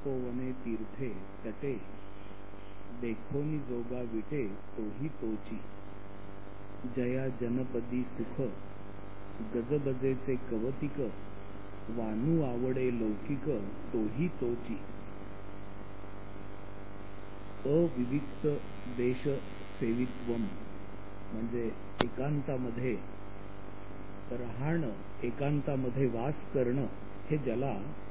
तपोवने तीर्थे तटे देखोनी जोगा विटे तोही तोची जया जनपदी सुख गजबजेचे कवतिक वानू आवडे लौकिक तोही तोची अविविक्त देश सेवित्वम म्हणजे एकांतामध्ये राहणं, एकांतामध्ये वास करणं हे ज्याला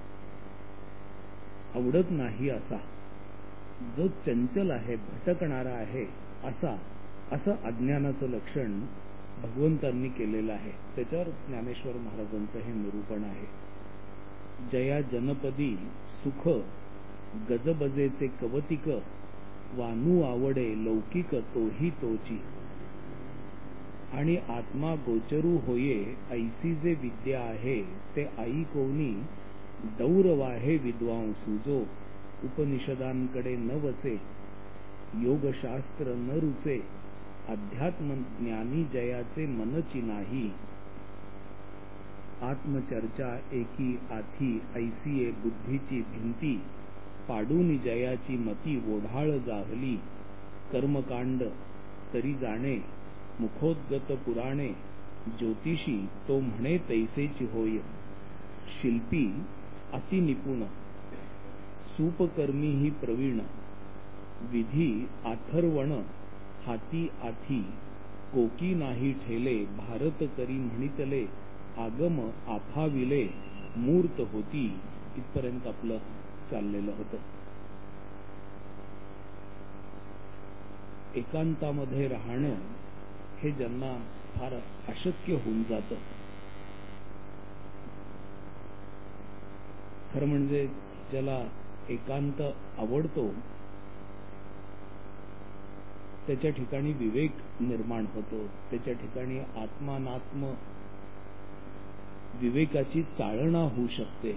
आवडत नाही असा, जो चंचल आहे, भटकणारा आहे असं अज्ञानाचं लक्षण भगवंतांनी केलेलं आहे. त्याच्यावर ज्ञानेश्वर महाराजांचं हे निरूपण आहे. जया जनपदी सुख गजबजेचे कवतिक वानू आवडे लौकिक तोही तोची आणि आत्मा गोचरू होये ऐसी जे विद्या आहे ते आई कोणी दौर वाहे विद्वांसू जो उपनिषदांकडे न वचे योगशास्त्र न रुचे अध्यात्म ज्ञानी जयाचे मनची नाही आत्मचर्चा एकी आथी ऐसीये बुद्धीची भिंती पाडून जयाची मती ओढाळ जाहली कर्मकांड तरी जाणे मुखोद्गत पुराणे ज्योतिषी तो म्हणे तैसेची होय शिल्पी अति निपुण सूपकर्मी ही प्रवीण विधी आथर्वण हाती आथी कोकी नाही ठेले भारत करी म्हणितले आगम आफाविले मूर्त होती. इथपर्यंत आपलं चाललेलं होतं. एकांतामध्ये राहणं हे ज्यांना फार अशक्य होऊन जातं. खरं म्हणजे ज्याला एकांत आवडतो त्याच्या ठिकाणी विवेक निर्माण होतो, त्याच्या ठिकाणी आत्मानात्म विवेकाची चाळणा होऊ शकते,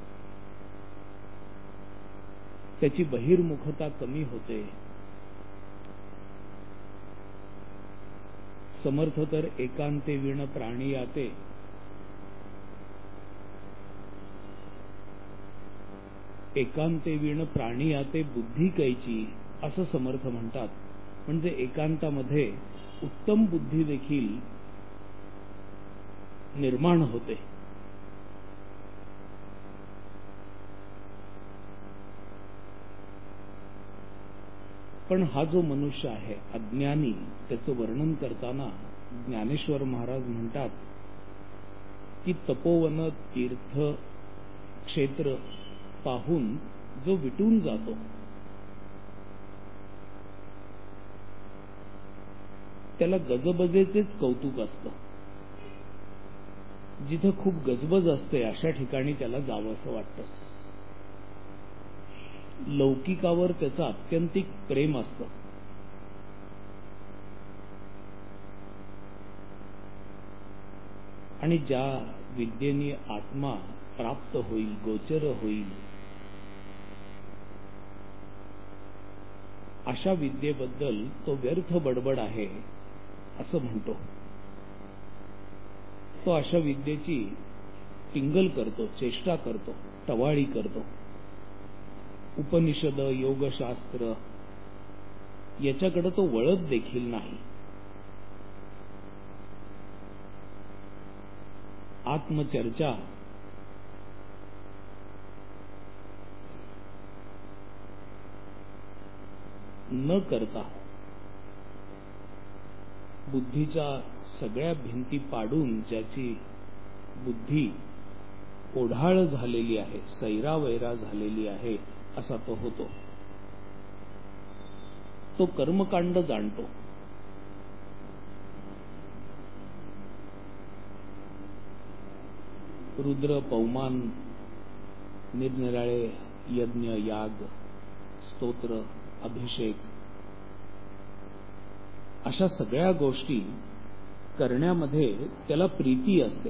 त्याची बहिर्मुखता कमी होते. समर्थ तर एकांते विण प्राणी याते एकांते विण प्राणी याते बुद्धी कैची असं समर्थ म्हणतात. म्हणजे एकांतामध्ये उत्तम बुद्धी देखील निर्माण होते. पण हा जो मनुष्य आहे अज्ञानी, त्याचं वर्णन करताना ज्ञानेश्वर महाराज म्हणतात की तपोवन तीर्थ क्षेत्र पाहून जो विटून जातो त्याला गजबजेचेच कौतुक असतं. जिथं खूप गजबज असते अशा ठिकाणी त्याला जावंसं वाटतं. लौकिकावर त्याचं आत्यंतिक प्रेम असतं. आणि ज्या विद्येने आत्मा प्राप्त होईल, गोचर होईल, अशा विद्येबद्दल तो व्यर्थ बडबड आहे असं म्हणतो. तो अशा विद्येची टिंगल करतो, चेष्टा करतो, टवाळी करतो. उपनिषद, योगशास्त्र याच्याकडे तो वळत देखील नाही. आत्मचर्चा न करता बुद्धीच्या सगळ्या भिंती पाडून ज्याची बुद्धी ओढाळ झालेली आहे, सैरावैरा झालेली आहे असा तो होतो. तो कर्मकांड जाणतो. रुद्र, पौमान, निरनिराळे यज्ञ, याग, स्तोत्र, अभिषेक अशा सगळ्या गोष्टी करण्यामध्ये त्याला प्रीती असते.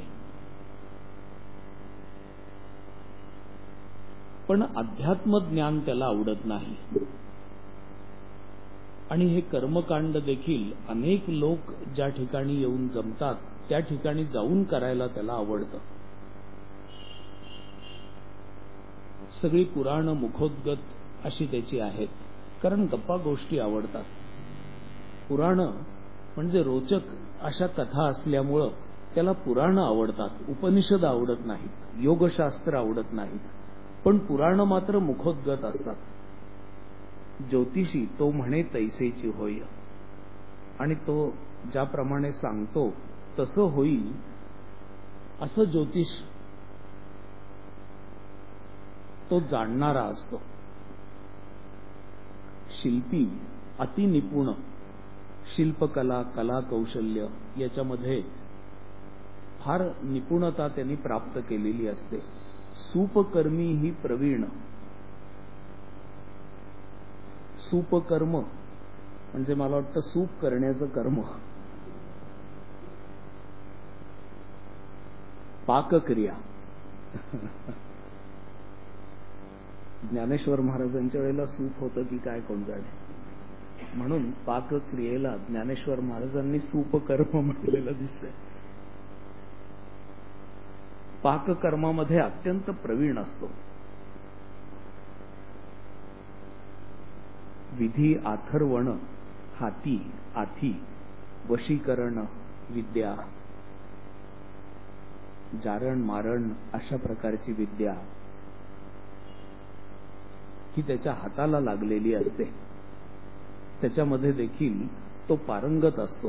पण अध्यात्म ज्ञान त्याला आवडत नाही. आणि हे कर्मकांड देखील अनेक लोक ज्या ठिकाणी येऊन जमतात त्या ठिकाणी जाऊन करायला त्याला आवडतं. सगळी पुराण मुखोद्गत अशी त्याची आहेत, कारण गप्पा गोष्टी आवडतात. पुराण म्हणजे रोचक अशा कथा असल्यामुळं त्याला पुराण आवडतात. उपनिषद आवडत नाहीत, योगशास्त्र आवडत नाहीत, पण पुराण मात्र मुखोद्गत असतात. ज्योतिषी तो म्हणे तैसेची होय, आणि तो ज्याप्रमाणे सांगतो तसं होईल असं ज्योतिष तो जाणणारा असतो. शिल्पी अतिनिपुण, शिल्पकला, कला कौशल्य याच्यामध्ये फार निपुणता त्यांनी प्राप्त केलेली असते. सूपकर्मी ही प्रवीण. सूपकर्म म्हणजे मला वाटतं सूप करण्याचं कर्म. पाकक्रिया. ज्ञानेश्वर महाराजांच्या वेळेला सूप होतं की काय कोण जाणे, म्हणून पाकक्रियेला ज्ञानेश्वर महाराजांनी सूपकर्म म्हटलेलं दिसतंय. पाककर्मामध्ये अत्यंत प्रवीण असतो. विधी आथर्वण, हाती आथी, वशीकरण विद्या, जारण मारण अशा प्रकारची विद्या ही त्याच्या हाताला लागलेली असते. त्याच्यामध्ये देखील तो पारंगत असतो.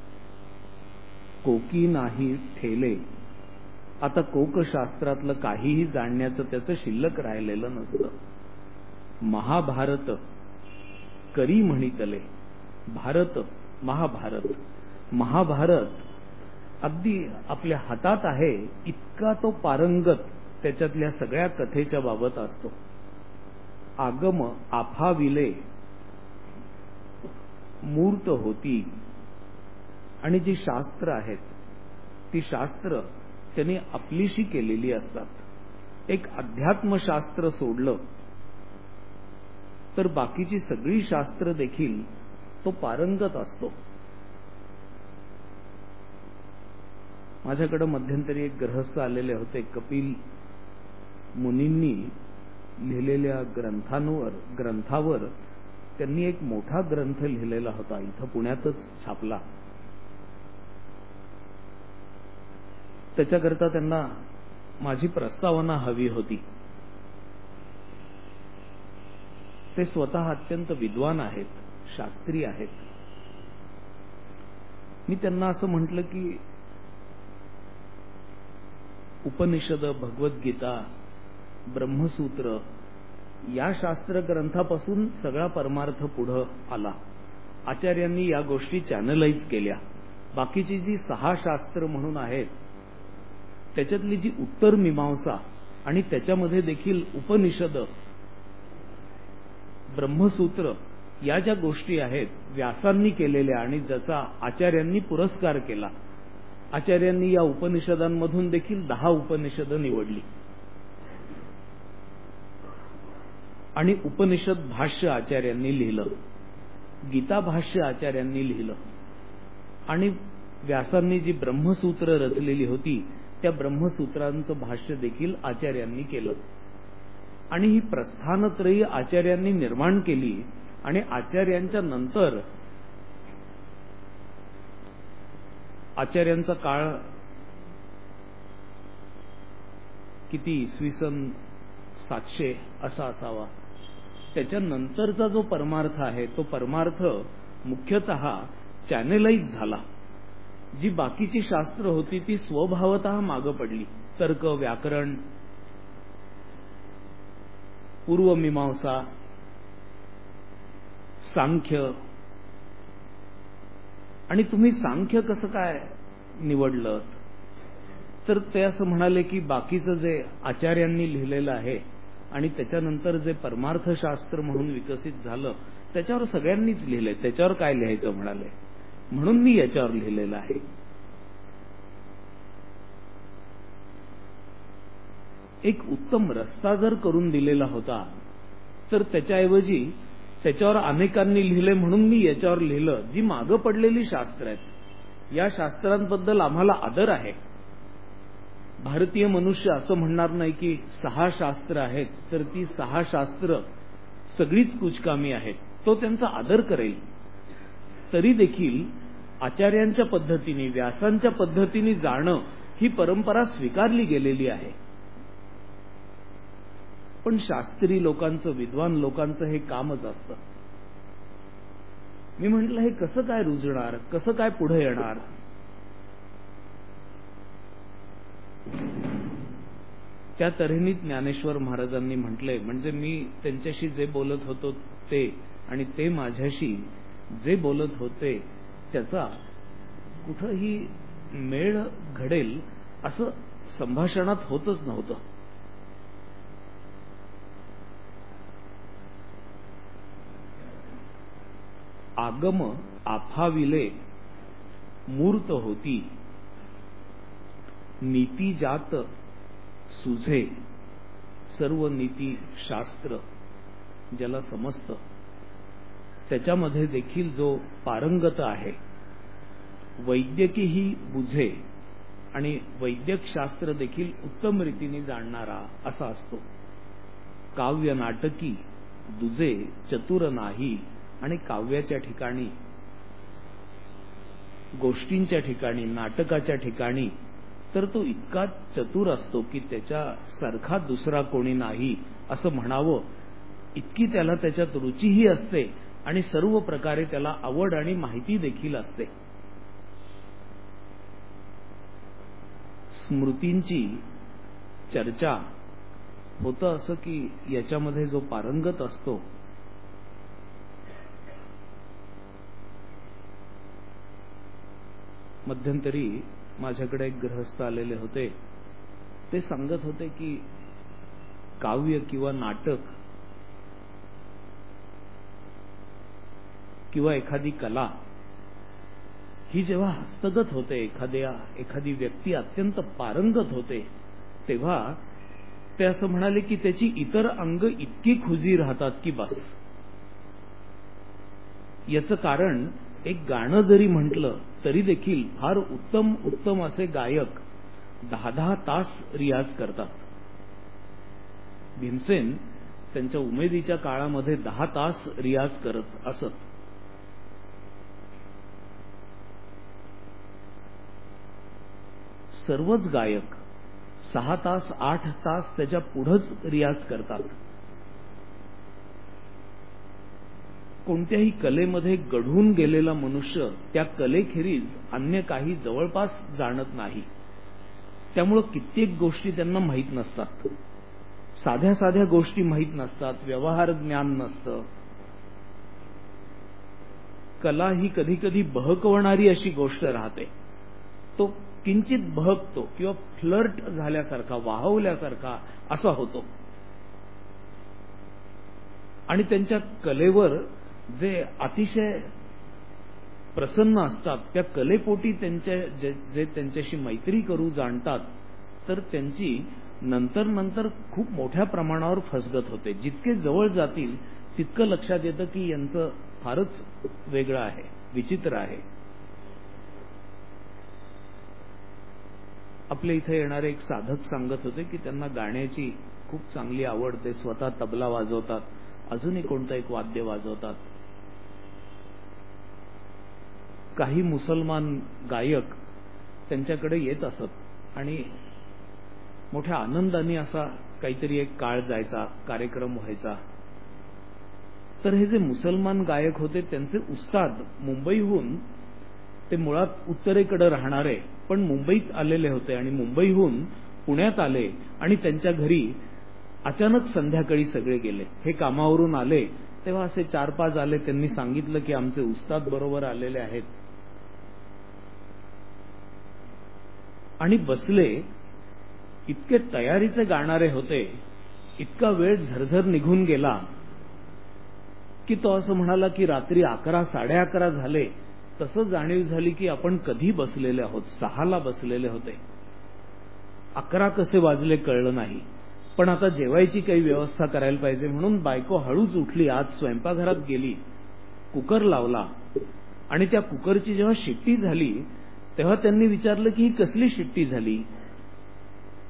कोकी नाही ठेले. आता कोकशास्त्रातलं काहीही जाणण्याचं त्याचं शिल्लक राहिलेलं नसतं. महाभारत करी म्हणितले. भारत महाभारत, महाभारत अगदी आपल्या हातात आहे इतका तो पारंगत त्याच्यातल्या सगळ्या कथेच्या बाबत असतो. आगम आफाविले मूर्त होती, आणि जी शास्त्र आहेत ती शास्त्र त्यांनी आपलीशी केलेली असतात. एक अध्यात्मशास्त्र सोडलं तर बाकीची सगळी शास्त्र देखील तो पारंगत असतो. माझ्याकडे मध्यंतरी एक गृहस्थ आलेले होते. कपिल मुनींनी लिहिलेल्या ग्रंथावर त्यांनी एक मोठा ग्रंथ लिहिलेला होता, इथं पुण्यातच छापला. त्याच्याकरता त्यांना माझी प्रस्तावना हवी होती. ते स्वतः अत्यंत विद्वान आहेत, शास्त्री आहेत. मी त्यांना असं म्हटलं की उपनिषद, भगवद्गीता, ब्रह्मसूत्र या शास्त्र ग्रंथापासून सगळा परमार्थ पुढं आला. आचार्यांनी या गोष्टी चॅनलाइज केल्या. बाकीची जी 6 शास्त्र म्हणून आहेत त्याच्यातली जी उत्तर मीमांसा आणि त्याच्यामध्ये देखील उपनिषद, ब्रह्मसूत्र या ज्या गोष्टी आहेत व्यासांनी केलेल्या आणि ज्याचा आचार्यांनी पुरस्कार केला. आचार्यांनी या उपनिषदांमधून देखील 10 उपनिषद निवडली आणि उपनिषद भाष्य आचार्यांनी लिहिलं, गीता भाष्य आचार्यांनी लिहिलं, आणि व्यासांनी जी ब्रह्मसूत्र रचलेली होती त्या ब्रह्मसूत्रांचं भाष्य देखील आचार्यांनी केलं. आणि ही प्रस्थानत्रयी आचार्यांनी निर्माण केली. आणि आचार्यांच्या नंतर आचार्यांचा काळ किती, इसवी सन 700 असा असावा. त्याच्यानंतरचा जो परमार्थ आहे तो परमार्थ मुख्यतः चॅनेलाइज झाला. जी बाकीची शास्त्र होती ती स्वभावतः मागं पडली. तर्क, व्याकरण, पूर्वमीमांसा, सांख्य. आणि तुम्ही सांख्य कसं काय निवडलं तर ते असं म्हणाले की बाकीचं जे आचार्यांनी लिहिलेलं आहे आणि त्याच्यानंतर जे परमार्थशास्त्र म्हणून विकसित झालं त्याच्यावर सगळ्यांनीच लिहिलंय, त्याच्यावर काय लिहायचं म्हणाले, म्हणून मी याच्यावर लिहिलेलं आहे. एक उत्तम रस्ता जर करून दिलेला होता तर त्याच्याऐवजी त्याच्यावर अनेकांनी लिहिले म्हणून मी याच्यावर लिहिलं. जी मागं पडलेली शास्त्र आहेत या शास्त्रांबद्दल आम्हाला आदर आहे. भारतीय मनुष्य असं म्हणणार नाही की 6 शास्त्र आहेत तर ती 6 शास्त्र सगळीच कुचकामी आहेत. तो त्यांचा आदर करेल. तरी देखील आचार्यांच्या पद्धतीने, व्यासांच्या पद्धतीने जाणं ही परंपरा स्वीकारली गेलेली आहे. पण शास्त्री लोकांचं, विद्वान लोकांचं हे कामच असतं. मी म्हटलं हे कसं काय रुजणार, कसं काय पुढे येणार. त्या तऱ्हेने ज्ञानेश्वर महाराजांनी म्हटले. म्हणजे मी त्यांच्याशी जे बोलत होतो ते आणि ते माझ्याशी जे बोलत होते त्याचा कुठंही मेळ घडेल असं संभाषणात होतच नव्हतं. आगम आफाविले मूर्त होती, नीती जात सुझे, सर्व नीती शास्त्र ज्याला समजतं त्याच्यामध्ये देखील जो पारंगत आहे, वैद्यकीही बुझे आणि वैद्यक शास्त्र देखील उत्तम रीतीने जाणणारा असा असतो. काव्य नाटकी दुजे चतुर नाही. आणि काव्याच्या ठिकाणी, गोष्टींच्या ठिकाणी, नाटकाच्या ठिकाणी तर तो इतका चतुर असतो की त्याच्यासारखा दुसरा कोणी नाही असं म्हणावं इतकी त्याला त्याच्यात रुचीही असते आणि सर्व प्रकारे त्याला आवड आणि माहिती देखील असते. स्मृतींची चर्चा होतं असं की याच्यामध्ये जो पारंगत असतो मध्यंतरी माझ्याकडे एक गृहस्थ आलेले होते. ते सांगत होते की काव्य किंवा नाटक किंवा एखादी कला ही जेव्हा हस्तगत होते, एखादी व्यक्ती अत्यंत पारंगत होते तेव्हा ते असं म्हणाले की त्याची इतर अंग इतकी खुजी राहतात की बस. याचं कारण एक गाणं जरी म्हटलं तरी देखील फार उत्तम असे गायक 10-10 तास रियाज करतात. भीमसेन त्यांच्या उमेदीच्या काळामध्ये 10 तास रियाज करत असत. सर्वच गायक 6 तास 8 तास त्याच्या पुढंच रियाज करतात. कोणत्याही कलेमध्ये गढून गेलेला मनुष्य त्या कलेखेरीज अन्य काही जवळपास जाणत नाही. त्यामुळं कित्येक गोष्टी त्यांना माहीत नसतात. साध्या साध्या गोष्टी माहीत नसतात, व्यवहार ज्ञान नसतं. कला ही कधी कधी बहकवणारी अशी गोष्ट राहते. तो किंचित बहकतो किंवा फ्लर्ट झाल्यासारखा, वाहवल्यासारखा असा होतो. आणि त्यांच्या कलेवर जे अतिशय प्रसन्न असतात त्या कलेपोटी जे त्यांच्याशी मैत्री करू जाणतात तर त्यांची नंतर खूप मोठ्या प्रमाणावर फसगत होते. जितके जवळ जातील तितकं लक्षात येतं की यांचं फारच वेगळं आहे, विचित्र आहे. आपल्या इथे येणारे एक साधक सांगत होते की त्यांना गाण्याची खूप चांगली आवड. ते स्वतः तबला वाजवतात, अजूनही कोणतं एक वाद्य वाजवतात. काही मुसलमान गायक त्यांच्याकडे येत असत आणि मोठ्या आनंदाने असा काहीतरी एक काळ जायचा, कार्यक्रम व्हायचा. तर हे जे मुसलमान गायक होते त्यांचे उस्ताद मुंबईहून, ते मुळात उत्तरेकडे राहणारे पण मुंबईत आलेले होते आणि मुंबईहून पुण्यात आले आणि त्यांच्या घरी अचानक संध्याकाळी सगळे गेले. हे कामावरून आले तेव्हा असे 4-5 आले. त्यांनी सांगितलं की आमचे उस्ताद बरोबर आलेले आहेत आणि बसले. इतके तयारीचे गाणारे होते. इतका वेळ झरझर निघून गेला की तो असं म्हणाला की रात्री 11, 11:30 झाले. तसं जाणीव झाली की आपण कधी बसलेले आहोत. 6ला बसलेले होते. 11 कसे वाजले कळलं नाही. पण आता जेवायची काही व्यवस्था करायला पाहिजे म्हणून बायको हळूच उठली, आत स्वयंपाकघरात गेली, कुकर लावला आणि त्या कुकरची जेव्हा शिट्टी झाली तेव्हा त्यांनी विचारलं की ही कसली शिट्टी झाली.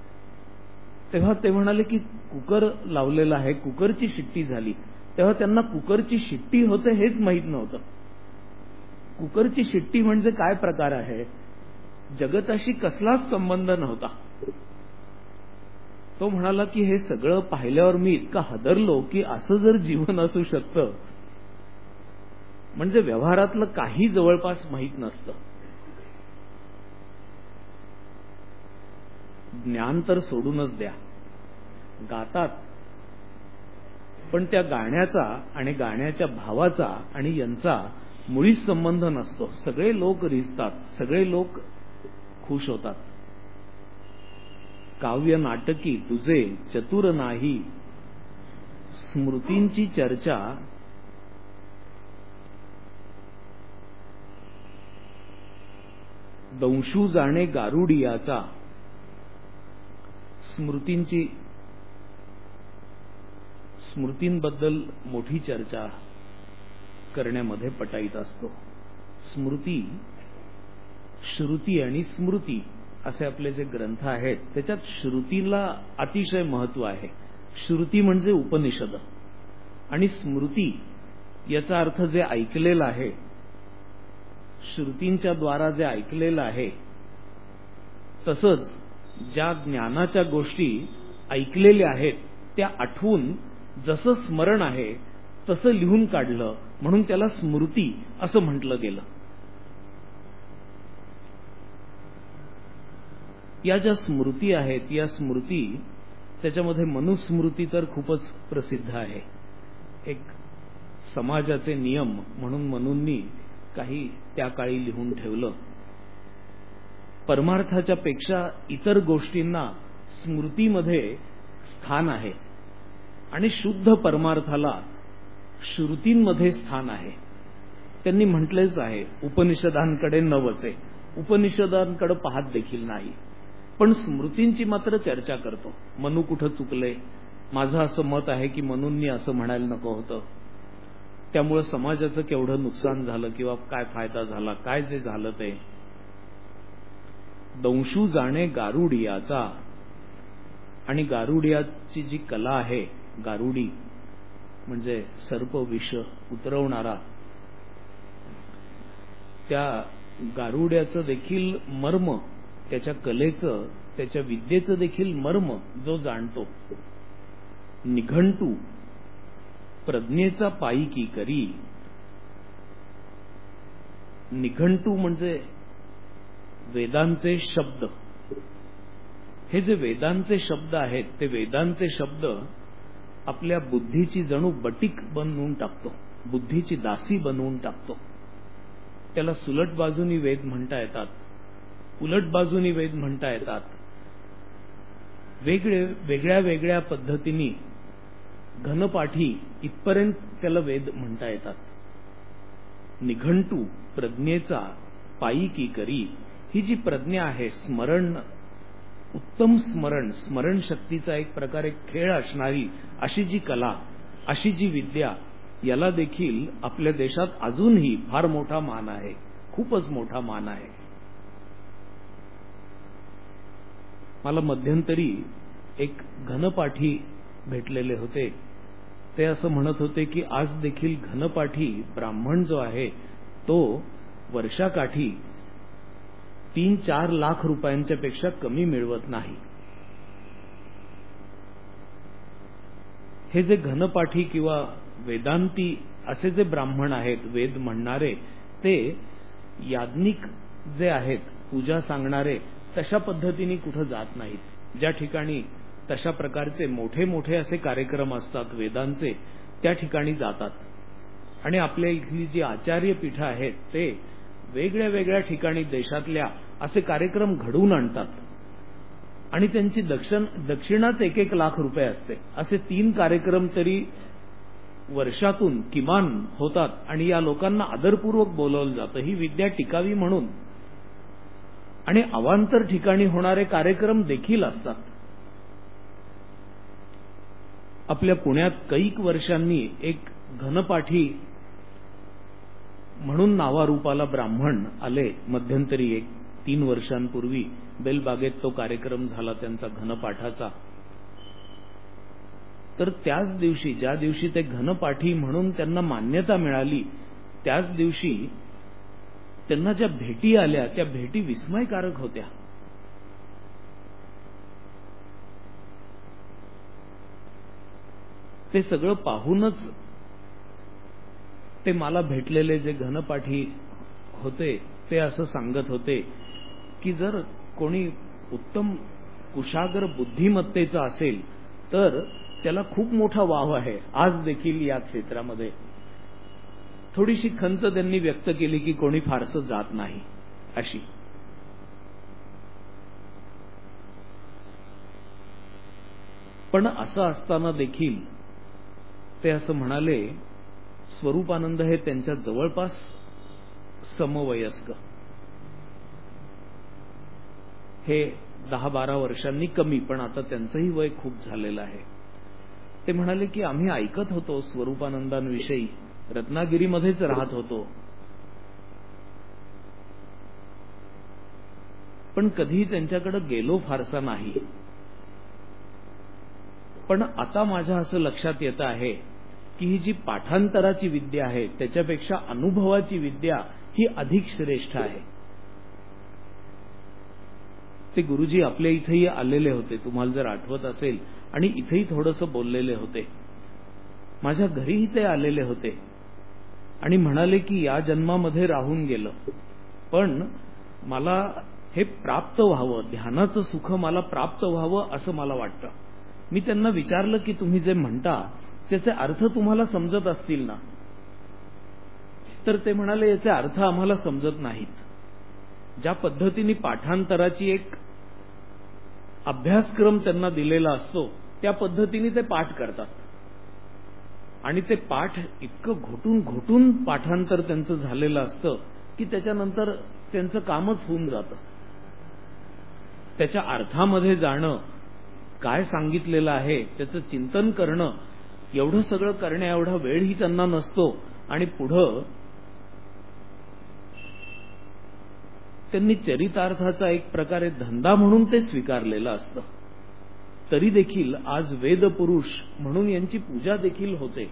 तेव्हा ते म्हणाले की कुकर लावलेला आहे, कुकरची शिट्टी झाली. तेव्हा त्यांना कुकरची शिट्टी होते हेच माहीत नव्हतं. कुकरची शिट्टी म्हणजे काय प्रकार आहे, जगताशी कसलाच संबंध नव्हता. तो म्हणाला की हे सगळं पाहिल्यावर मी इतका हादरलो की असं जर जीवन असू शकतं, म्हणजे व्यवहारातलं काही जवळपास माहीत नसतं. ज्ञान तर सोडूनच द्या, गातात, पण त्या गाण्याचा आणि गाण्याच्या भावाचा आणि यांचा मुळीच संबंध नसतो. सगळे लोक रिझतात, सगळे लोक खुश होतात. काव्य नाटकी तुझे चतुर नाही, स्मृतींची चर्चा दंशू जाणे गारुडियाचा. स्मृतींबद्दल मोठी चर्चा करण्यामध्ये पटाईत असतो. स्मृती, श्रुती आणि स्मृती असे आपले जे ग्रंथ आहेत त्याच्यात श्रुतीला अतिशय महत्व आहे. श्रुती म्हणजे उपनिषद आणि स्मृती याचा अर्थ जे ऐकलेलं आहे, श्रुतींच्या द्वारा जे ऐकलेलं आहे, तसंच ज्या ज्ञानाच्या गोष्टी ऐकलेल्या आहेत त्या आठवून जसं स्मरण आहे तसं लिहून काढलं, म्हणून त्याला स्मृती असं म्हटलं गेलं. या ज्या स्मृती आहेत, या स्मृती, त्याच्यामध्ये मनुस्मृती तर खूपच प्रसिद्ध आहे. एक समाजाचे नियम म्हणून मनूंनी काही त्या काळी लिहून ठेवलं. परमार्थाच्या पेक्षा इतर गोष्टींना स्मृतीमध्ये स्थान आहे आणि शुद्ध परमार्थाला श्रुतींमध्ये स्थान आहे. त्यांनी म्हटलेच आहे, उपनिषदांकडे न वचे, उपनिषदांकडे पाहत देखील नाही, पण स्मृतींची मात्र चर्चा करतो. मनू कुठं चुकले, माझं असं मत आहे की मनूंनी असं म्हणायला नको होतं, त्यामुळे समाजाचं केवढं नुकसान झालं किंवा काय फायदा झाला, काय जे झालं ते. दंशू जाणे गारुडियाचा, आणि गारुडियाची जी कला आहे, गारुडी म्हणजे सर्प विष उतरवणारा, त्या गारुड्याचं देखील मर्म, त्याच्या कलेचं, त्याच्या विद्येचं देखील मर्म जो जाणतो. निघंटू प्रज्ञेचा पायी करी. निघंटू म्हणजे वेदांचे शब्द. हे जे वेदांचे शब्द आहेत, ते वेदांचे शब्द आपल्या बुद्धीची जणू बटीक बनवून टाकतो, बुद्धीची दासी बनवून टाकतो. त्याला सुलट बाजूनी वेद म्हणता येतात, उलट बाजूनी वेद म्हणता येतात. वेगळ्या वेगळ्या पद्धतीने घनपाठी इथपर्यंत त्याला वेद म्हणता येतात. निघंटू प्रज्ञेचा पायी करी. ही जी प्रज्ञा आहे, स्मरण, उत्तम स्मरण, स्मरण शक्तीचा एक प्रकारे खेळ असणारी अशी जी कला, अशी जी विद्या, याला देखील आपल्या देशात अजूनही फार मोठा मान आहे, खूपच मोठा मान आहे. मला मध्यंतरी एक घनपाठी भेटलेले होते. ते असं म्हणत होते की आज देखील घनपाठी ब्राह्मण जो आहे तो वर्षाकाठी 3-4 लाख रुपयांच्या पेक्षा कमी मिळवत नाही. हे जे घनपाठी किंवा वेदांती असे जे ब्राह्मण आहेत, वेद म्हणणारे, ते याज्ञिक जे आहेत, पूजा सांगणारे, तशा पद्धतीने कुठं जात नाहीत. ज्या ठिकाणी तशा प्रकारचे मोठे मोठे असे कार्यक्रम असतात वेदांचे, त्या ठिकाणी जातात. आणि आपल्या इथली जी आचार्य पीठं आहेत ते वेगळ्या वेगळ्या ठिकाणी देशातल्या असे कार्यक्रम घडवून आणतात आणि त्यांची दक्षिणाच 1-1 लाख रुपये असते. असे 3 कार्यक्रम तरी वर्षातून किमान होतात आणि या लोकांना आदरपूर्वक बोलवलं जातं ही विद्या टिकावी म्हणून. आणि अवांतर ठिकाणी होणारे कार्यक्रम देखील असतात. आपल्या पुण्यात कैक वर्षांनी एक घनपाठी म्हणून नावारूपाला ब्राह्मण आले. मध्यंतरी 3 वर्षांपूर्वी बेलबागेत तो कार्यक्रम झाला त्यांचा घनपाठाचा. तर त्याच दिवशी, ज्या दिवशी ते घनपाठी म्हणून त्यांना मान्यता मिळाली, त्याच दिवशी त्यांना ज्या भेटी आल्या त्या भेटी विस्मयकारक होत्या. ते सगळं पाहूनच ते मला भेटलेले जे घनपाठी होते ते असं सांगत होते की जर कोणी उत्तम कुशाग्र बुद्धिमत्तेचा असेल तर त्याला खूप मोठा वाव आहे आज देखील या क्षेत्रामध्ये. थोडीशी खंत त्यांनी व्यक्त केली की कोणी फारसं जात नाही अशी. पण असं असताना देखील ते असं म्हणाले, स्वरूपानंद हे त्यांच्या जवळपास समवयस्क, हे 10-12 वर्षांनी कमी, पण आता त्यांचंही वय खूप झालेलं आहे. ते म्हणाले की आम्ही ऐकत होतो स्वरूपानंदांविषयी, रत्नागिरीमध्येच राहत होतो, पण कधी त्यांच्याकडे गेलो फारसा नाही. पण आता माझ्या असं लक्षात येतं आहे की ही जी पाठांतराची विद्या आहे त्याच्यापेक्षा अनुभवाची विद्या ही अधिक श्रेष्ठ आहे. ते गुरुजी आपल्या इथेही आलेले होते, तुम्हाला जर आठवत असेल, आणि इथेही थोडंसं बोललेले होते. माझ्या घरीही ते आलेले होते आणि म्हणाले की या जन्मामध्ये राहून गेलं, पण मला हे प्राप्त व्हावं, ध्यानाचं सुख मला प्राप्त व्हावं असं मला वाटतं. मी त्यांना विचारलं की तुम्ही जे म्हणता त्याचे अर्थ तुम्हाला समजत असतील ना? तर ते म्हणाले याचे अर्थ आम्हाला समजत नाहीत. ज्या पद्धतीने पाठांतराची एक अभ्यासक्रम त्यांना दिलेला असतो त्या पद्धतीने ते पाठ करतात, आणि ते पाठ इतकं घोटून घोटून पाठांतर त्यांचं झालेलं असतं की त्याच्यानंतर त्यांचं कामच होऊन जातं. त्याच्या अर्थामध्ये जाणं, काय सांगितलेलं आहे त्याचं चिंतन करणं, एवढं सगळं करण्या एवढा वेळही त्यांना नसतो. आणि पुढं त्यांनी चरितार्थाचा एक प्रकारे धंदा म्हणून ते स्वीकारलेलं असतं. तरी देखील आज वेदपुरुष म्हणून यांची पूजा देखील होते.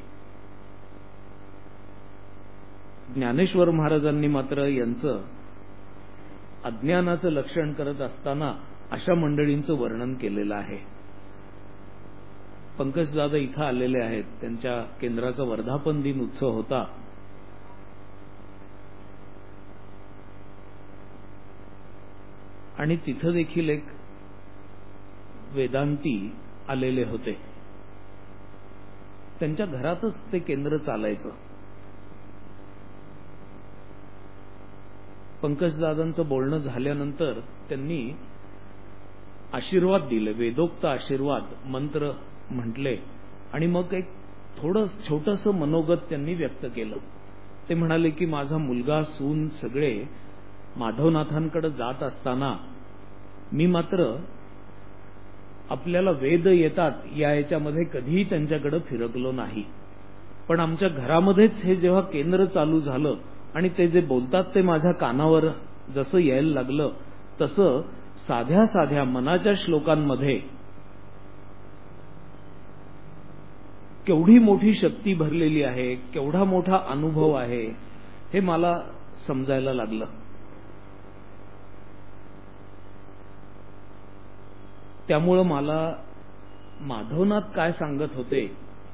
ज्ञानेश्वर महाराजांनी मात्र यांचं अज्ञानाचं लक्षण करत असताना अशा मंडळींचं वर्णन केलेलं आहे. पंकजदादा इथं आलेले आहेत, त्यांच्या केंद्राचा वर्धापन दिन उत्सव होता. आणि तिथं देखील एक वेदांती आलेले होते. त्यांच्या घरातच ते केंद्र चालायचं. पंकजदादांचं बोलणं झाल्यानंतर त्यांनी आशीर्वाद दिले, वेदोक्त आशीर्वाद मंत्र म्हटले, आणि मग एक थोडं छोटंसं मनोगत त्यांनी व्यक्त केलं. ते म्हणाले की माझा मुलगा, सून सगळे माधवनाथांकडे जात असताना मी मात्र आपल्याला वेद येतात या याच्यामध्ये कधीही त्यांच्याकडे फिरकलो नाही. पण आमच्या घरामध्येच हे जेव्हा केंद्र चालू झालं आणि ते जे बोलतात ते माझ्या कानावर जसं यायला लागलं, तसं साध्या साध्या मनाच्या श्लोकांमध्ये केवढी मोठी शक्ती भरलेली आहे, केवढा मोठा अनुभव आहे हे मला समजायला लागलं. त्यामुळं मला माधवनाथ काय सांगत होते,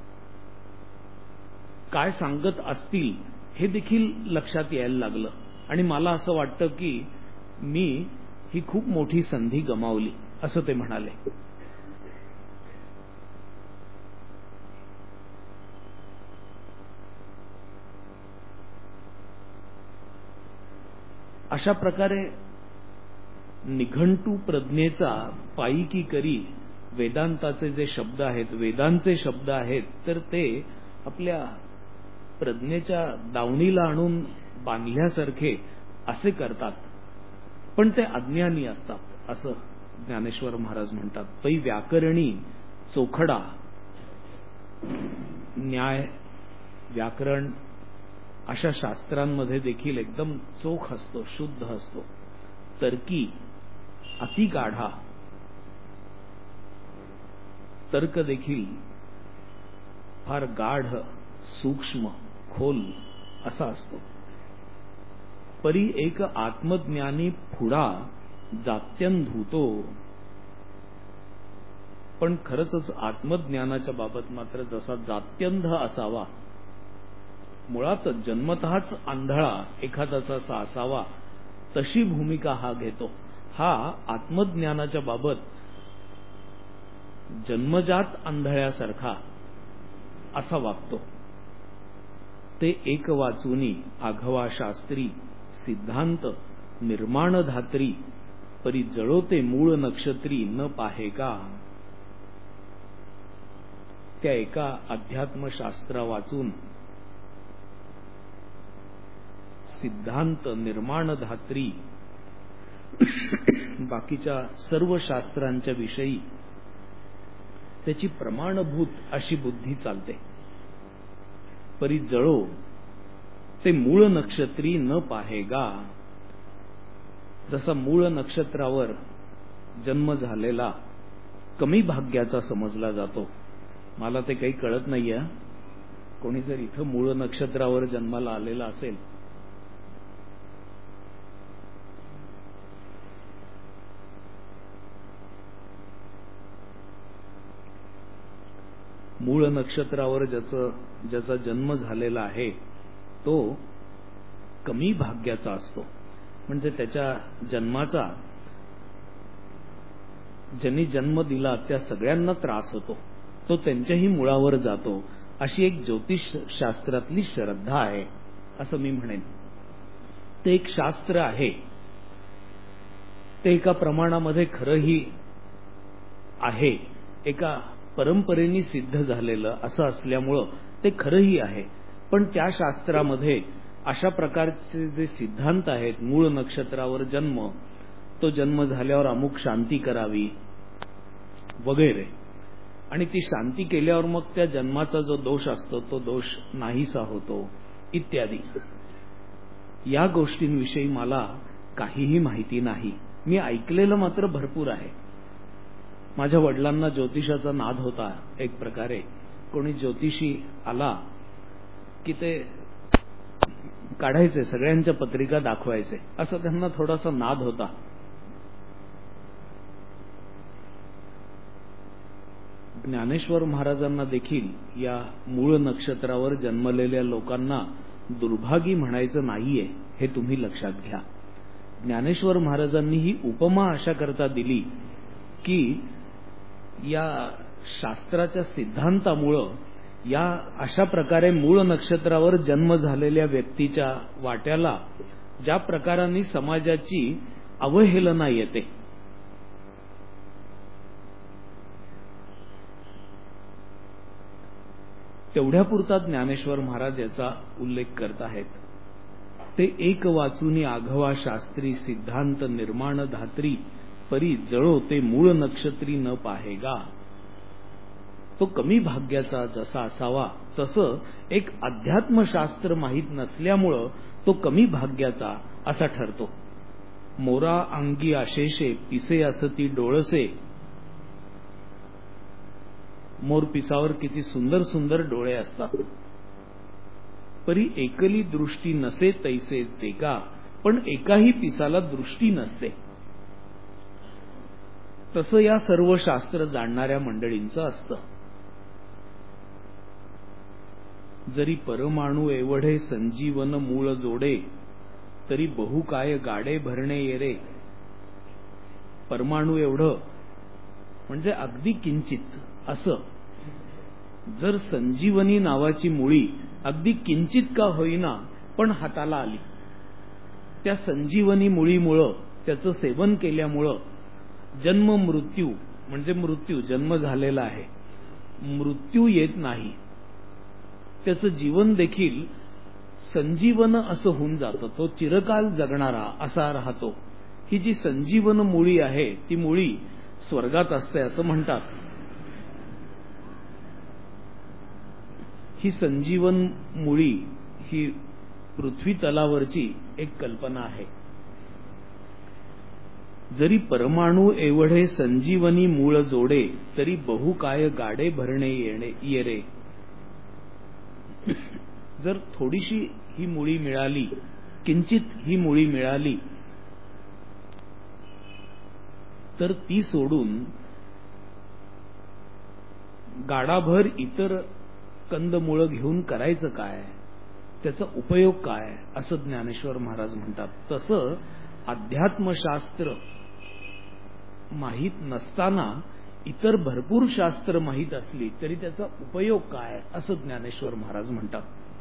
काय सांगत असतील हे देखील लक्षात यायला लागलं. आणि मला असं वाटतं की मी ही खूप मोठी संधी गमावली असं ते म्हणाले. अशा प्रकारे निघंटू प्रज्ञेचा पायी करी वेदांताचे जे शब्द आहेत, वेदांचे शब्द आहेत, तर ते आपल्या प्रज्ञेच्या दावणीला आणून बांधल्यासारखे असे करतात, पण ते अज्ञानी असतात असं ज्ञानेश्वर महाराज म्हणतात. पै व्याकरणी चोखडा, न्याय व्याकरण अशा शास्त्रांमध्ये देखील एकदम चोख असतो, शुद्ध असतो. तर्की अति गाढा, तर्क देखील फार गाढ, सूक्ष्म, खोल असा असतो. परी एक आत्मज्ञानी फुडा जात्यंधूतो. पण खरंच आत्मज्ञानाच्या बाबत मात्र जसा जात्यंध असावा, मुळात जन्मतःच आंधळा एखादाचा असावा, तशी भूमिका हा घेतो. हा आत्मज्ञानाच्या बाबत जन्मजात आंधळ्यासारखा असा वागतो. ते एक वाचुनी आघवा शास्त्री सिद्धांत निर्माण धात्री, परी जळो ते मूळ नक्षत्री न पाहे का. त्या एका अध्यात्मशास्त्र वाचून सिद्धांत निर्माण धात्री बाकीच्या सर्व शास्त्रांच्या विषयी त्याची प्रमाणभूत अशी बुद्धी चालते. परी जळो ते मूळ नक्षत्री न पाहेगा. जसा मूळ नक्षत्रावर जन्म झालेला कमी भाग्याचा समजला जातो. मला ते काही कळत नाहीये. कोणी जर इथं मूळ नक्षत्रावर जन्माला आलेला असेल मूळ नक्षत्रावर ज्याचा जन्म झालेला आहे तो कमी भाग्याचा असतो. म्हणजे त्याच्या जन्माचा ज्यांनी जन्म दिला त्या सगळ्यांना त्रास होतो, तो त्यांच्याही मुळावर जातो, अशी एक ज्योतिषशास्त्रातली श्रद्धा आहे असं मी म्हणेन. ते एक शास्त्र आहे, ते एका प्रमाणामध्ये खरंही आहे, एका परंपरेने सिद्ध झालेलं असं असल्यामुळं ते खरंही आहे. पण त्या शास्त्रामध्ये अशा प्रकारचे जे सिद्धांत आहेत, मूळ नक्षत्रावर जन्म, तो जन्म झाल्यावर अमुक शांती करावी वगैरे, आणि ती शांती केल्यावर मग त्या जन्माचा जो दोष असतो तो दोष नाहीसा होतो इत्यादी, या गोष्टींविषयी मला काहीही माहिती नाही. मी ऐकलेलं मात्र भरपूर आहे. माझ्या वडिलांना ज्योतिषाचा नाद होता. एक प्रकारे कोणी ज्योतिषी आला की ते काढायचे, सगळ्यांच्या पत्रिका दाखवायचे, असं त्यांना थोडासा नाद होता. ज्ञानेश्वर महाराजांना देखील या मूळ नक्षत्रावर जन्मलेल्या लोकांना दुर्भागी म्हणायचं नाहीये, हे तुम्ही लक्षात घ्या. ज्ञानेश्वर महाराजांनी ही उपमा अशा करता दिली की या शास्त्राच्या सिद्धांतामुळं या अशा प्रकारे मूळ नक्षत्रावर जन्म झालेल्या व्यक्तीच्या वाट्याला ज्या प्रकाराने समाजाची अवहेलना येते, तेवढ्यापुरता ज्ञानेश्वर महाराज याचा उल्लेख करत आहेत. ते एक वाचुनी आघवा शास्त्री सिद्धांत निर्माण धात्री, परी जळो ते मूळ नक्षत्री न पाहेगा. तो कमी भाग्याचा जसा असावा तसं एक अध्यात्मशास्त्र माहीत नसल्यामुळं तो कमी भाग्याचा असा ठरतो. मोरा अंगी आशेषे पिसे असती डोळसे. मोर पिसावर किती सुंदर सुंदर डोळे असतात. परी एकली दृष्टी नसे तैसे ते का. पण एकाही पिसाला दृष्टी नसते. तसं या सर्व शास्त्र जाणणाऱ्या मंडळींचं असतं. जरी परमाणू एवढे संजीवन मूळ जोडे, तरी बहु काय गाडे भरणे येरे. परमाणू एवढं म्हणजे अगदी किंचित असं. जर संजीवनी नावाची मुळी अगदी किंचित का होईना पण हाताला आली, त्या संजीवनी मुळीमुळं, त्याचं सेवन केल्यामुळं जन्म मृत्यू म्हणजे मृत्यू जन्म झालेला आहे, मृत्यू येत नाही. त्याचं जीवन देखील संजीवन असं होऊन जातं. तो चिरकाल जगणारा असा राहतो. ही जी संजीवन मुळी आहे ती मुळी स्वर्गात असते असं म्हणतात. ही संजीवन मुळी ही पृथ्वी तलावरची एक कल्पना आहे. जरी परमाणू एवढे संजीवनी मूळ जोडे, तरी बहु काय गाडे भरणे येरे. जर थोडीशी ही मुळी मिळाली, किंचित ही मुळी मिळाली, तर ती सोडून गाडाभर इतर कंदमुळं घेऊन करायचं काय, त्याचा उपयोग काय, असं ज्ञानेश्वर महाराज म्हणतात. तसं अध्यात्मशास्त्र माहीत नसताना इतर भरपूर शास्त्र माहीत असली तरी त्याचा उपयोग काय, असं ज्ञानेश्वर महाराज म्हणतात.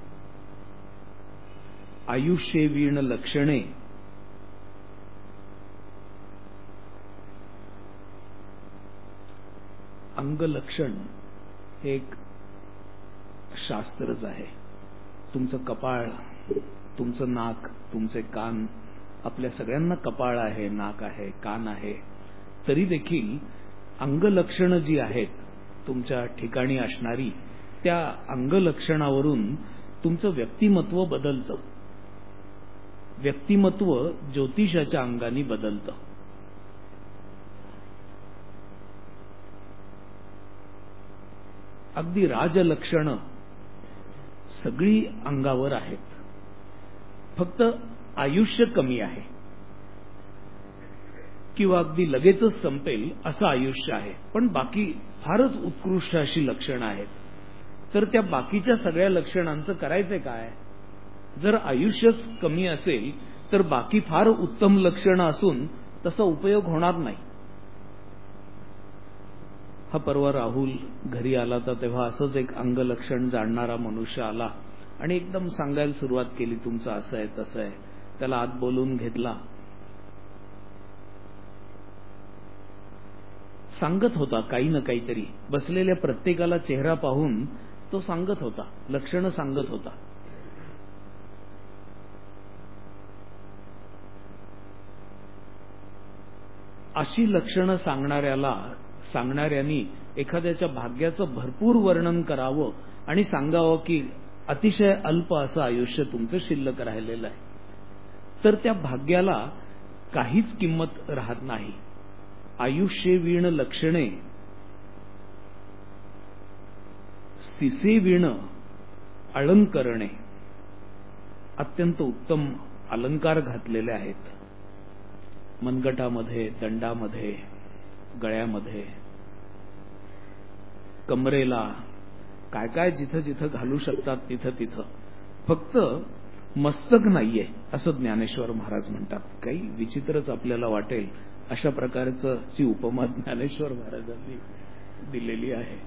आयुष्ये वीण लक्षणे, अंगलक्षण हे एक शास्त्रच आहे. तुमचं कपाळ, तुमचं नाक, तुमचे कान, आपल्या सगळ्यांना कपाळ आहे, नाक आहे, कान आहे, तरी देखील अंगलक्षणं जी आहेत तुमच्या ठिकाणी असणारी, त्या अंगलक्षणावरून तुमचं व्यक्तिमत्व बदलतं. व्यक्तिमत्व ज्योतिषाच्या अंगाने बदलतं. अगदी राजलक्षणं सगळी अंगावर आहेत, फक्त आयुष्य कमी आहे किंवा अगदी लगेचच संपेल असं आयुष्य आहे, पण बाकी फारच उत्कृष्ट अशी लक्षणं आहेत. तर त्या बाकीच्या सगळ्या लक्षणांचं करायचं काय? जर आयुष्यच कमी असेल तर बाकी फार उत्तम लक्षणं असून तसा उपयोग होणार नाही. हा परवा राहुल घरी आला तर तेव्हा असंच एक अंगलक्षण जाणणारा मनुष्य आला आणि एकदम सांगायला सुरुवात केली, तुमचं असं आहे तसं आहे. त्याला आत बोलवून घेतला. सांगत होता काही ना काहीतरी, बसलेल्या प्रत्येकाला चेहरा पाहून तो सांगत होता, लक्षणं सांगत होता. अशी लक्षणं सांगणाऱ्यांनी एखाद्याच्या भाग्याचं भरपूर वर्णन करावं आणि सांगावं की अतिशय अल्प असं आयुष्य तुमचं शिल्लक राहिलेलं आहे, तर त्या भाग्याला काहीच किंमत राहत नाही. आयुष्ये वीण लक्षणे, स्थिसे वीण अलंकरणे. अत्यंत उत्तम अलंकार घातलेले आहेत मनगटामध्ये, दंडामध्ये, गळ्यामध्ये, कमरेला, काय काय जिथं जिथं घालू शकतात तिथं तिथं. फक्त मस्तक नाहीये असं ज्ञानेश्वर महाराज म्हणतात. काही विचित्रच आपल्याला वाटेल अशा प्रकारची उपमा ज्ञानेश्वर महाराजांनी दिलेली आहे.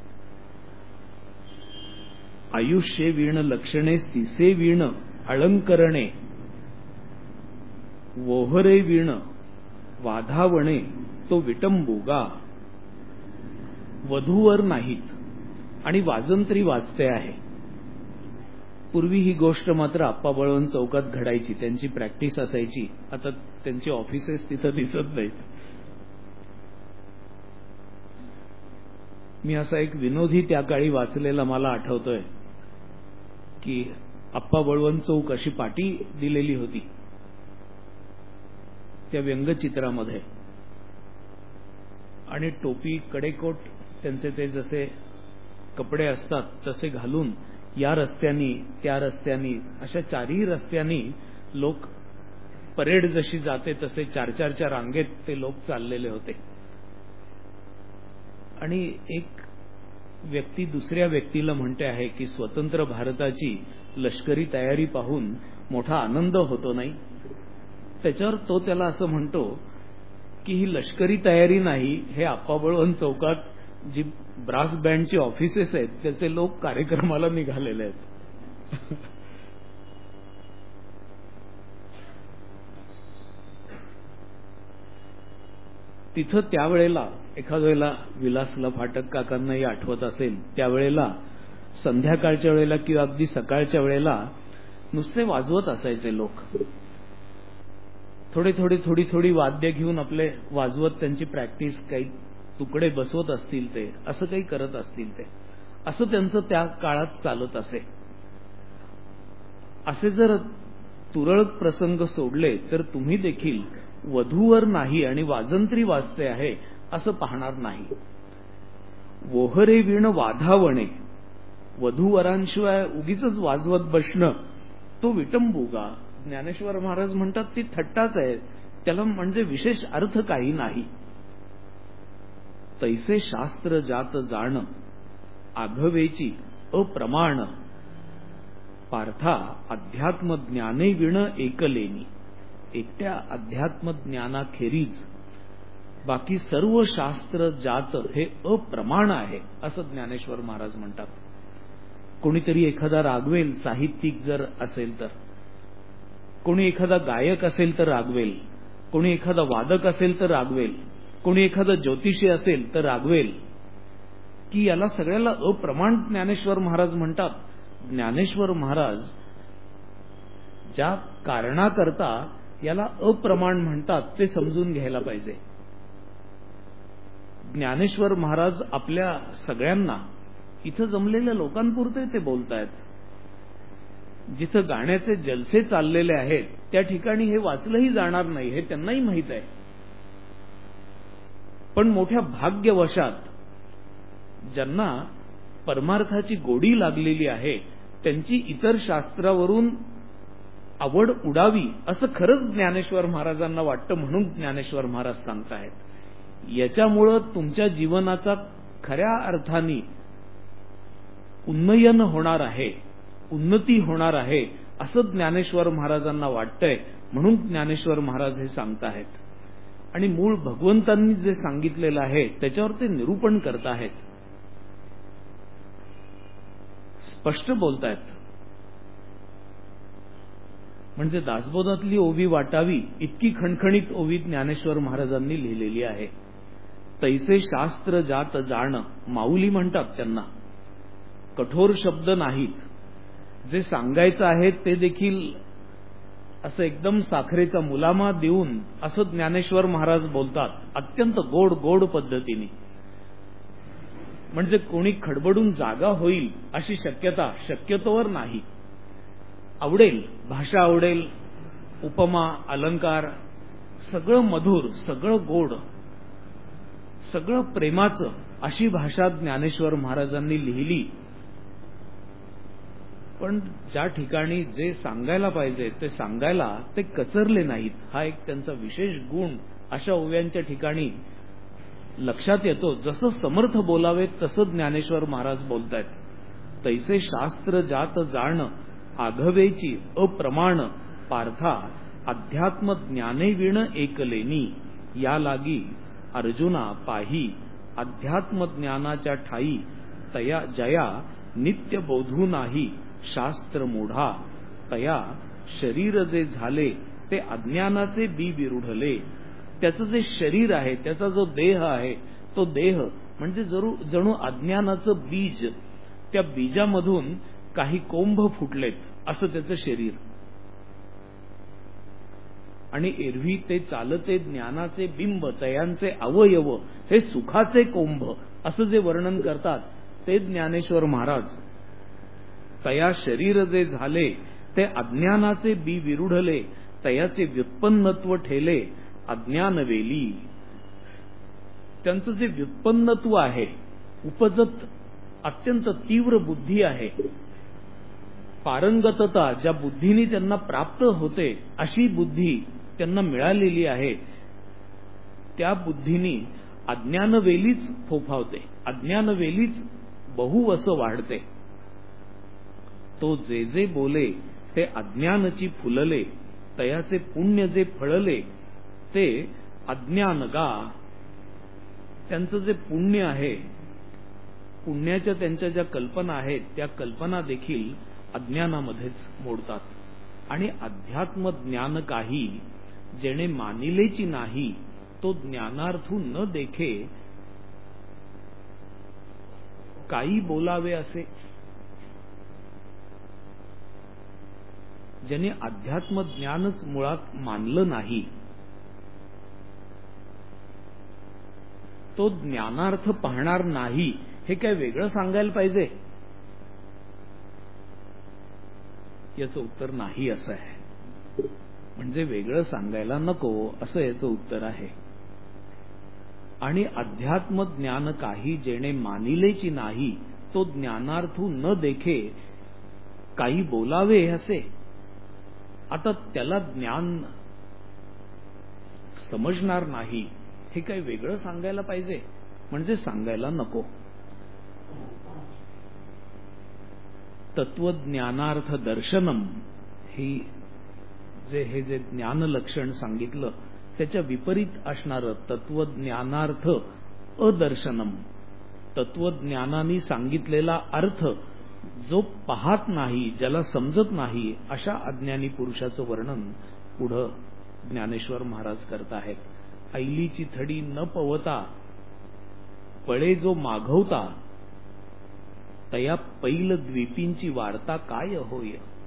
आयुष्ये वीण लक्षणे, स्थिसे वीण अलंकरणे, वोहरे वीण वाधावणे, तो विटंबुगा. वधूवर नाहीत आणि वाजंत्री वाजते आहे. पूर्वी ही गोष्ट मात्र आप्पा बळवंत चौकात घडायची, त्यांची प्रॅक्टिस असायची. आता त्यांची ऑफिसेस तिथं दिसत नाहीत. मी असा एक विनोदी त्या काळी वाचलेला मला आठवतोय की आप्पा बळवंत चौक अशी पाटी दिलेली होती त्या व्यंगचित्रामध्ये, आणि टोपी, कडेकोट त्यांचे ते जसे कपडे असतात तसे घालून या रस्त्यानी त्या रस्त्यानी अशा चारही रस्त्यानी लोक, परेड जशी जाते तसे चार चारच्या रांगेत ते लोक चाललेले होते. आणि एक व्यक्ती दुसऱ्या व्यक्तीला म्हणते आहे की स्वतंत्र भारताची लष्करी तयारी पाहून मोठा आनंद होतो नाही. त्याच्यावर तो त्याला असं म्हणतो की ही लष्करी तयारी नाही, हे आप्पा बळवंत चौकात जी ब्रास बँडची ऑफिसेस आहेत त्याचे लोक कार्यक्रमाला निघालेले आहेत. तिथं त्यावेळेला एखाद्या वेळेला विलासला फाटक काकांनाही आठवत असेल, त्यावेळेला संध्याकाळच्या वेळेला किंवा अगदी सकाळच्या वेळेला नुसते वाजवत असायचे लोक. थोडी थोडी वाद्य घेऊन आपले वाजवत त्यांची प्रॅक्टिस, काही तुकडे बसवत असतील ते, असं काही करत असतील ते, असं त्यांचं त्या काळात चालत असे. असे जर तुरळक प्रसंग सोडले तर तुम्ही देखील वधूवर नाही आणि वाजंत्री वाजते आहे असं पाहणार नाही. वोहरे वीण वाधावणे, वधूवरांशिवाय उगीच वाजवत बसणं तो विटंबुगा. ज्ञानेश्वर महाराज म्हणतात ती थट्टाच आहे, त्याला म्हणजे विशेष अर्थ काही नाही. तैसे शास्त्र जात जाण आघवेची अप्रमाण पार्था अध्यात्म ज्ञाने विण एकलेनी. एकट्या अध्यात्म ज्ञानाखेरीज बाकी सर्व शास्त्र जात हे अप्रमाण आहे असं ज्ञानेश्वर महाराज म्हणतात. कोणीतरी एखादा रागवेल, साहित्यिक जर असेल तर, कोणी एखादा गायक असेल तर रागवेल, कोणी एखादा वादक असेल तर रागवेल, कोणी एखादा ज्योतिषी असेल तर रागवेल की याला सगळ्याला अप्रमाण ज्ञानेश्वर महाराज म्हणतात. ज्ञानेश्वर महाराज ज्या कारणाकरता याला अप्रमाण म्हणतात ते समजून घ्यायला पाहिजे. ज्ञानेश्वर महाराज आपल्या सगळ्यांना, इथं जमलेल्या लोकांपुरते ते बोलतायत. जिथं गाण्याचे जलसे चाललेले आहेत त्या ठिकाणी हे वाचलंही जाणार नाही हे त्यांनाही माहीत आहे. पण मोठ्या भाग्यवशात ज्यांना परमार्थाची गोडी लागलेली आहे त्यांची इतर शास्त्रावरून आवड उडावी असं खरंच ज्ञानेश्वर महाराजांना वाटतं, म्हणून ज्ञानेश्वर महाराज सांगतायत. याच्यामुळं तुमच्या जीवनाचा खऱ्या अर्थाने उन्नयन होणार आहे, उन्नती होणार आहे असं ज्ञानेश्वर महाराजांना वाटतंय, म्हणून ज्ञानेश्वर महाराज हे सांगताहेत. आणि मूळ भगवंतांनी जे सांगितलेलं आहे त्याच्यावर ते निरूपण करताहेत, स्पष्ट बोलतायत. म्हणजे दासबोधातली ओवी वाटावी इतकी खणखणीत ओवी ज्ञानेश्वर महाराजांनी लिहिलेली आहे. तैसे शास्त्र जात जाण, माऊली म्हणतात त्यांना. कठोर शब्द नाहीत, जे सांगायचं आहे ते देखील असं एकदम साखरेचा मुलामा देऊन असं ज्ञानेश्वर महाराज बोलतात, अत्यंत गोड गोड पद्धतीने. म्हणजे कोणी खडबडून जागा होईल अशी शक्यता शक्यतोवर नाही. आवडेल, भाषा आवडेल, उपमा अलंकार सगळं मधुर, सगळं गोड, सगळं प्रेमाचं, अशी भाषा ज्ञानेश्वर महाराजांनी लिहिली. पण ज्या ठिकाणी जे सांगायला पाहिजे ते सांगायला ते कचरले नाहीत. हा एक त्यांचा विशेष गुण अशा ओव्यांच्या ठिकाणी लक्षात येतो. जसं समर्थ बोलावे तसं ज्ञानेश्वर महाराज बोलतायत. तैसे शास्त्र जात जाण आघवेची अप्रमाण पार्था अध्यात्म ज्ञाने विण एकलेनी. या लागी अर्जुना पाही अध्यात्म ज्ञानाच्या ठाई तया जया नित्य बोधू नाही शास्त्र मूढा. तया शरीर जे झाले ते अज्ञानाचे बी विरुढले. त्याचं जे शरीर आहे, त्याचा जो देह आहे, तो देह म्हणजे जणू अज्ञानाचं बीज, त्या बीजामधून काही कोंभ फुटलेत असं त्याचं शरीर. आणि एरवी ते चालते ज्ञानाचे बिंब, तयांचे अवयव हे सुखाचे कोंभ असं जे वर्णन करतात ते ज्ञानेश्वर महाराज. तया शरीर जे झाले ते अज्ञानाचे बी विरुढले, तयाचे व्युत्पन्नत्व ठेले अज्ञान वेली. त्यांचं जे व्युत्पन्नत्व आहे, उपजत अत्यंत तीव्र बुद्धी आहे, पारंगतता ज्या बुद्धीने त्यांना प्राप्त होते अशी बुद्धी त्यांना मिळालेली आहे, त्या बुद्धीने अज्ञानवेलीच फोफावते, अज्ञानवेलीच बहुवसं वाढते. तो जे जे बोले ते अज्ञानची फुलले, तयाचे पुण्य जे फळले ते अज्ञानगा. त्यांचं जे पुण्य आहे, पुण्याच्या त्यांच्या ज्या कल्पना आहेत त्या कल्पना देखील अज्ञानामध्येच मोडतात. आणि अध्यात्म ज्ञान काही जेणे मानिलेची नाही, तो ज्ञानार्थू न देखे काही बोलावे असे. ज्याने अध्यात्म ज्ञानच मुळात मानलं नाही, तो ज्ञानार्थ पाहणार नाही. हे काय वेगळं सांगायला पाहिजे? याचं उत्तर नाही असं आहे. म्हणजे वेगळं सांगायला नको असं याचं उत्तर आहे. आणि अध्यात्म ज्ञान काही जेणे मानिलेची नाही, तो ज्ञानार्थू न देखे काही बोलावे असे. आता त्याला ज्ञान समजणार नाही हे काही वेगळं सांगायला पाहिजे म्हणजे सांगायला नको. तत्वज्ञानार्थ दर्शनम हे जे ज्ञान लक्षण सांगितलं त्याच्या विपरीत असणारं तत्वज्ञानार्थ अदर्शनम. तत्वज्ञानाने सांगितलेला अर्थ जो पाहत नाही, ज्याला समजत नाही, अशा अज्ञानी पुरुषाचं वर्णन पुढं ज्ञानेश्वर महाराज करत आहेत. ऐलीची थडी न पवता पळे जो मागवता, तया पैल द्वीपींची वार्ता काय होय.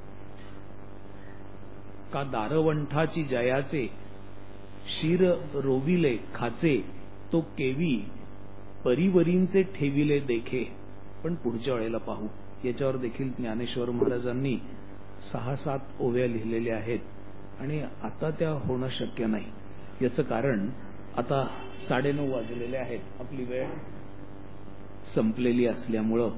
का दारवंठाची जयाचे शिर रोविले खाचे, तो केवी परिवरींचे ठेविले देखे. पण पुढच्या वेळेला पाहू. याच्यावर देखील ज्ञानेश्वर महाराजांनी 6-7 ओव्या लिहिलेल्या आहेत आणि आता त्या होणं शक्य नाही. याचं कारण आता 9:30 वाजलेले आहेत, आपली वेळ संपलेली असल्यामुळं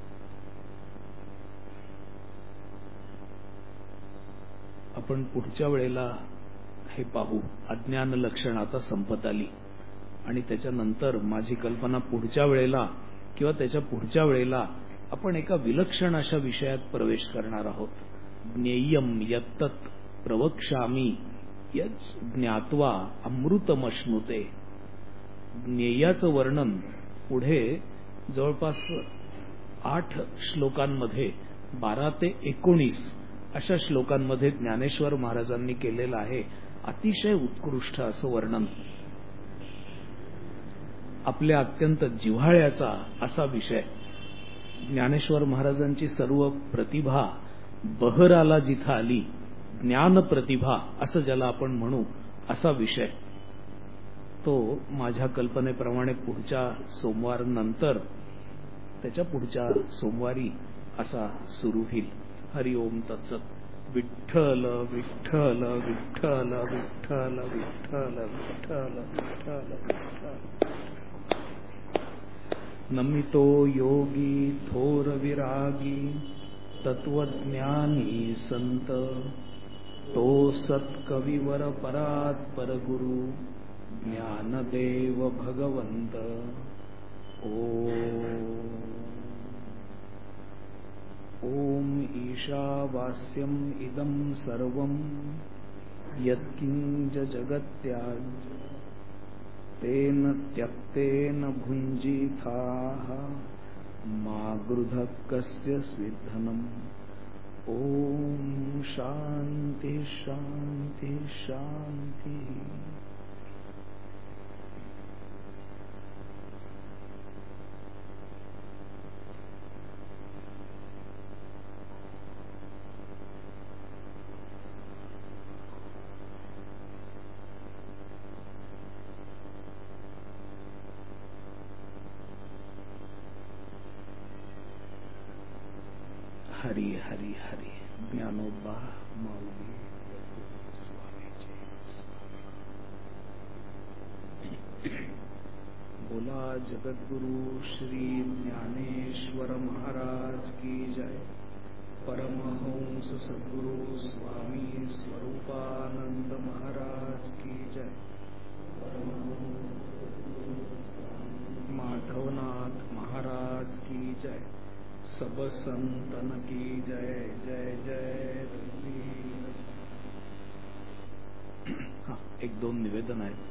आपण पुढच्या वेळेला हे पाहू. अज्ञान लक्षण आता संपत आली आणि त्याच्यानंतर माझी कल्पना पुढच्या वेळेला किंवा त्याच्या पुढच्या वेळेला आपण एका विलक्षण अशा विषयात प्रवेश करणार आहोत. ज्ञेयम यत्तत् प्रवक्ष्यामि यत् ज्ञात्वा अमृतमश्नुते. ज्ञेयाचं वर्णन पुढे जवळपास 8 श्लोकांमध्ये 12 ते 19 अशा श्लोकांमध्ये ज्ञानेश्वर महाराजांनी केलेलं आहे. अतिशय उत्कृष्ट असं वर्णन. आपल्या अत्यंत जिव्हाळ्याचा असा विषय. ज्ञानेश्वर महाराजांची सर्व प्रतिभा बहराला जिथं आली, ज्ञान प्रतिभा असं ज्याला आपण म्हणू, असा विषय तो माझ्या कल्पनेप्रमाणे पुढच्या सोमवार नंतर त्याच्या पुढच्या सोमवारी असा सुरू होईल. हरिओम तत्सत. विठ्ठल विठ्ठल विठ्ठल विठ्ठल विठ्ठल विठ्ठल विठ्ठल विठ्ठल. नमितो योगी थोर विरागी तत्वज्ञानी संत, तो सत्कविवर परात परगुरु ज्ञानदेव भगवंत. ओम ईशावास्यम इदं सर्वं यत्किंच जगत्याज तेन त्यक्तेन भुञ्जीथाः मा गृधः कस्य स्विद्धनम्. ओम शांति शांति शांति. हरी हरी हरी. ज्ञानोबा माऊली स्वामीजी. बोला जगद्गुरु श्री ज्ञानेश्वर महाराज की जय. परमहंस सद्गुरु स्वामी स्वरूपानंद महाराज की जय. माधवनाथ महाराज की जय. सब संतन की जय जय जय. हाँ, 1-2 निवेदन आहेत.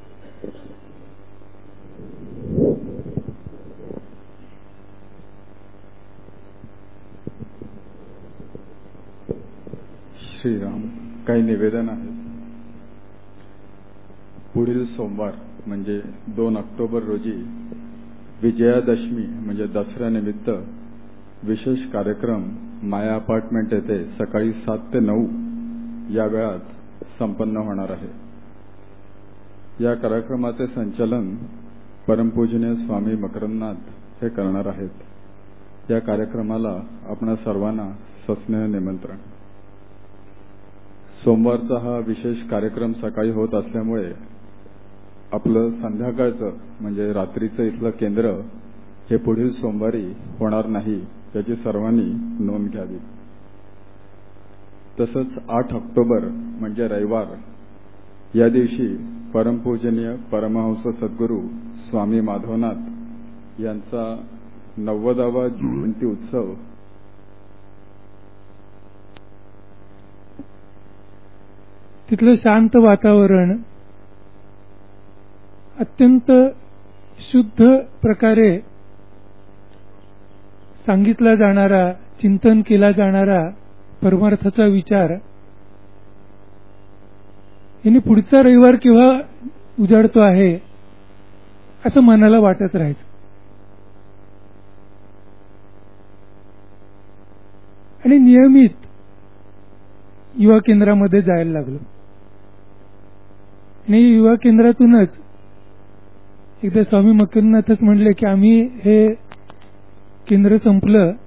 श्रीराम. काही निवेदन आहेत. पुढील सोमवार म्हणजे 2 ऑक्टोबर रोजी विजयादशमी म्हणजे दसऱ्यानिमित्त विशेष कार्यक्रम माया अपार्टमेंट येथे सकाळी 7 ते 9 या वेळात संपन्न होणार आहे. या कार्यक्रमाचे संचालन परमपूजनीय स्वामी मकरंदनाथ हे करणार आहेत. या कार्यक्रमाला आपणा सर्वांना सस्नेह निमंत्रण. सोमवारचा हा विशेष कार्यक्रम सकाळी होत असल्यामुळे आपलं संध्याकाळचं म्हणजे रात्रीचं इथलं केंद्र हे पुढील सोमवारी होणार नाही याची सर्वांनी नोंद घ्यावी. तसंच 8 ऑक्टोबर म्हणजे रविवार या दिवशी परमपूजनीय परमहंस सद्गुरू स्वामी माधवनाथ यांचा 90वा जयंती उत्सव तिथलं शांत वातावरण, अत्यंत शुद्ध प्रकारे सांगितला जाणारा, चिंतन केला जाणारा परमार्थाचा विचार यांनी पुढचा रविवार केव्हा उजाडतो आहे असं मनाला वाटत राहायचं. आणि नियमित युवा केंद्रामध्ये जायला लागलो. आणि युवा केंद्रातूनच एकदा स्वामी मकरनाथच म्हणले की आम्ही हे केंद्र संपलं